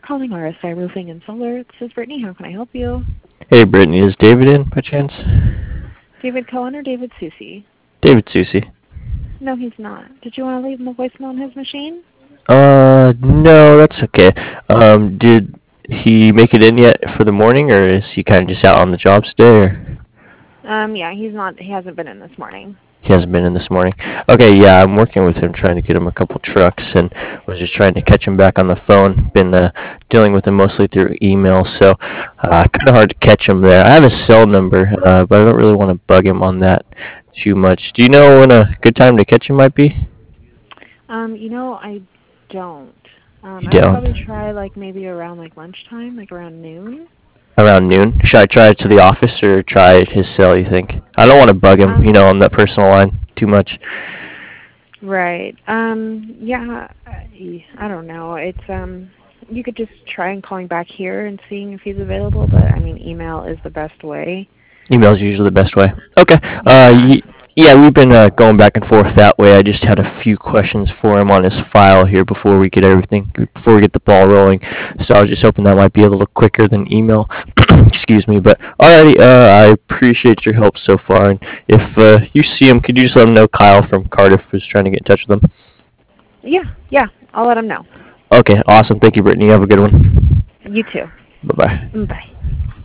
calling RSI Roofing and Solar. This is Brittany. How can I help you? Hey, Brittany, is David in by chance? David Cohen or David Susi? David Susi. No, he's not. Did you want to leave him a voicemail on his machine? No, that's okay. Did he make it in yet for the morning, or is he kind of just out on the job today, or Yeah, he's not. He hasn't been in this morning. he hasn't been in this morning? Okay, yeah, I'm working with him trying to get him a couple trucks, and was just trying to catch him back on the phone. Been dealing with him mostly through email, so kind of hard to catch him there. I have his cell number, but I don't really want to bug him on that too much. Do you know when a good time to catch him might be? I don't. You I would probably don't? try like maybe around like lunchtime, like around noon. Around noon? Should I try it to the office or try his cell, you think? I don't want to bug him, Um, on that personal line too much. right. Yeah. I don't know. It's you could just try and calling back here and seeing if he's available. But I mean, email is the best way. Email's usually the best way. Okay. Yeah. Yeah, we've been going back and forth that way. I just had a few questions for him on his file here before we get the ball rolling. So I was just hoping that might be a little quicker than email. Excuse me, but alrighty. I appreciate your help so far. And if you see him, could you just let him know Kyle from Cardiff was trying to get in touch with him? Yeah. Yeah. I'll let him know. Okay, awesome. Thank you, Brittany. You have a good one. You too. Bye bye. Bye.